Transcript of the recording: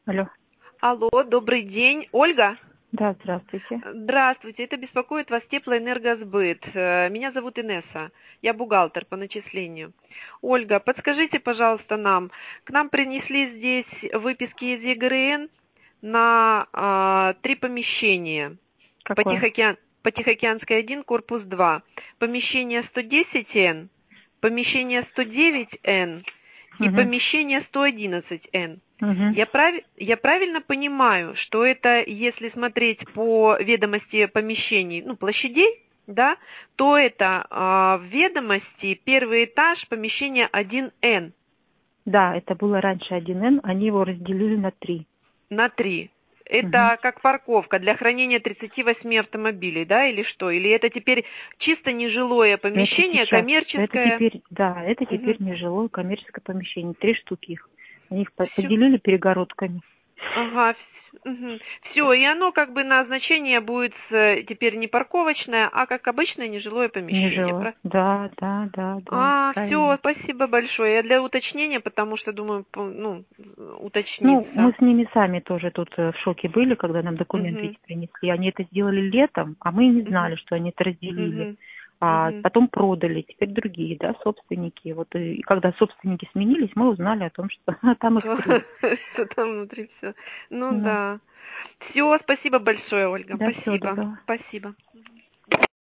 Алло. Алло, добрый день. Ольга? Да, здравствуйте. Здравствуйте, это беспокоит вас Теплоэнергосбыт. Меня зовут Инесса, я бухгалтер по начислению. Ольга, подскажите, пожалуйста, к нам принесли здесь выписки из ЕГРН на 3 помещения по, Какое? Тихоокеан... по Тихоокеанской 1, корпус 2. Помещение 110Н, помещение 109Н и Угу. помещение 111Н. Угу. Я правильно понимаю, что это, если смотреть по ведомости помещений, ну, площадей, да, то это в ведомости первый этаж помещения 1Н Да, это было раньше 1Н, они его разделили на 3. на 3. Угу. Это как парковка для хранения 38 автомобилей, да, или что? Или это теперь чисто нежилое Это помещение, сейчас, это коммерческое? теперь, да, это теперь Мгм. нежилое коммерческое помещение. 3 штуки их. Они их Все. поделили перегородками. Ага, все, и оно как бы назначение будет теперь не парковочное, а как обычное нежилое помещение. Нежилое. Да, да, да, да, Все, правильно. спасибо большое. Я для уточнения, потому что думаю, Ну, мы уточниться. с ними сами тоже тут в шоке были, когда нам документы Мгм, эти принесли. Они это сделали летом, а мы не мгм, знали, что они это разделили. мгм, А мгм. потом продали, теперь другие, да, собственники. Вот и когда собственники сменились, мы узнали о том, что там их 3. Что там внутри все. Ну Ну, да. Все, спасибо большое, Ольга. да, всего Спасибо. доброго. Спасибо.